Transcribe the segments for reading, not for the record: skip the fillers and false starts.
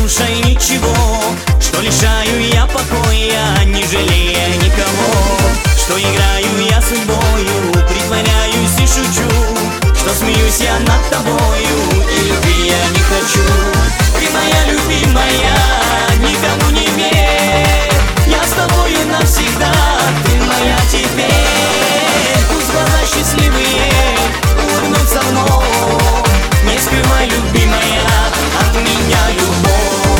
слушай ничего, что лишаю я покоя, не жалея никого, что играю я судьбою, притворяюсь и шучу, что смеюсь я над тобою, и любви я не хочу. Ты моя любимая, никому не верь, я с тобою навсегда, ты моя теперь. Пусть глаза счастливые улыбнутся вновь, не скрывай, любимая, от меня любовь.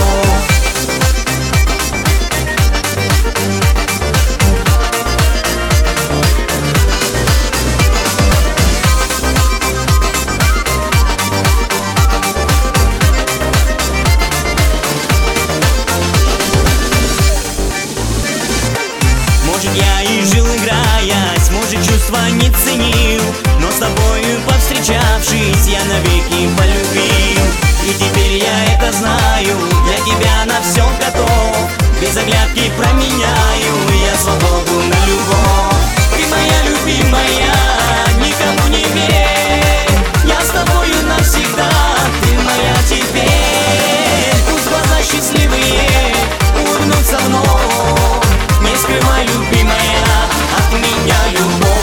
Может, я и жил играясь, может, чувства не ценил, но с тобою повстречавшись, я навеки полюбил. И теперь я это знаю, для тебя на все готов, без оглядки променяю я свободу на любовь. Ты моя любимая, никому не верь, я с тобою навсегда, ты моя теперь. Пусть глаза счастливые улыбнутся вновь, не скрывай, любимая, от меня любовь.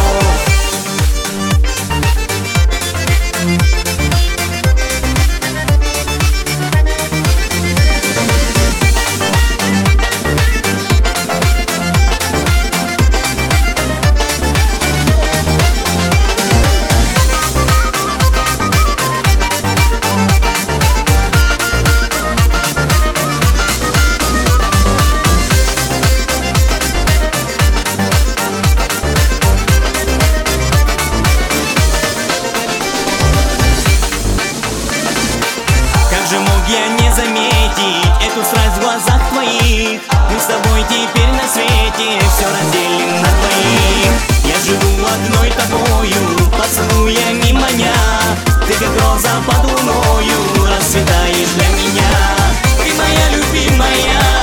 Как же мог я не заметить эту страсть в глазах твоих? Мы с тобой теперь на свете все разделим на двоих. Я живу одной тобою, поцелуями маня, ты как роза под луною расцветаешь для меня. Ты моя любимая,